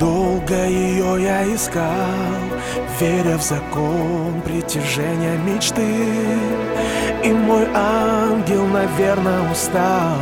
Долго ее я искал, веря в закон притяжения мечты. И мой ангел, наверное, устал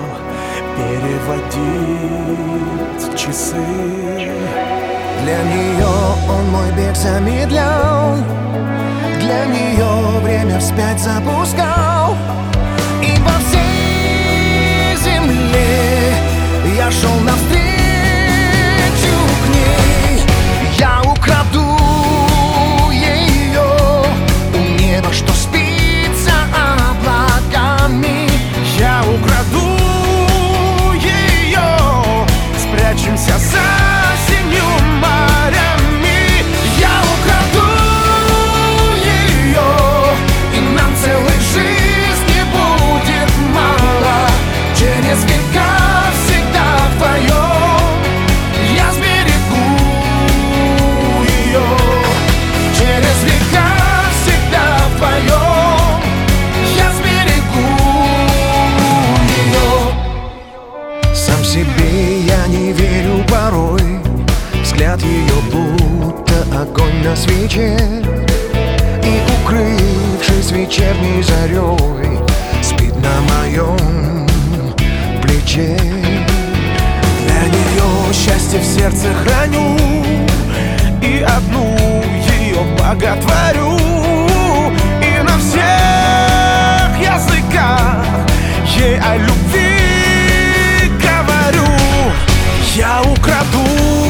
переводить часы. Для нее он мой бег замедлял, для нее время вспять запускал. И по всей земле я шел навстречу к ней. Я украду ее у неба, что спит за облаками. Я украду ее, спрячемся за семью морями. Я украду ее, и нам целой жизни будет мало. Через века всегда вдвоем я сберегу ее. Через века всегда вдвоем я сберегу ее. Сам себе я не верю порой. Взгляд ее будто огонь на свече, и, укрывшись вечерней зарей, спит на моем плече. Для нее счастье в сердце храню, и одну ее боготворю. И на всех языках ей о любви говорю. Я украду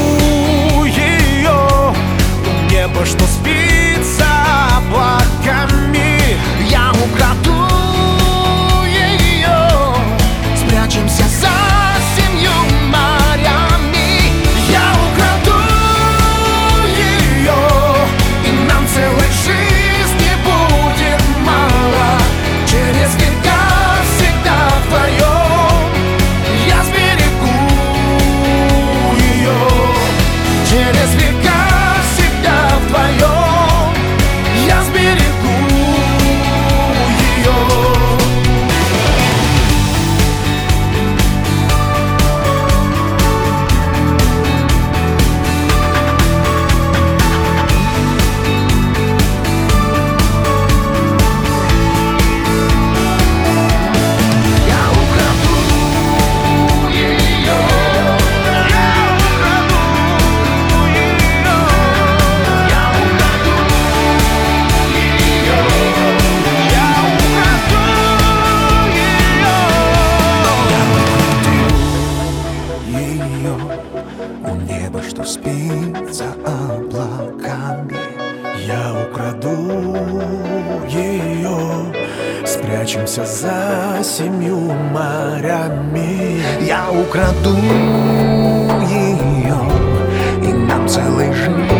ее у неба, что спит за облаками. Я украду ее, спрячемся за семью морями. Я украду ее, и нам целой жизни будет мало. Через века всегда вдвоем я сберегу ее. Через века всегда вдвоем я сберегу ее. Я украду ее. Я украду ее. Я украду ее. Я украду Ее у неба, что спит за облаками. Я украду ее, спрячемся за семью морями. Я украду ее, и нам целой жизни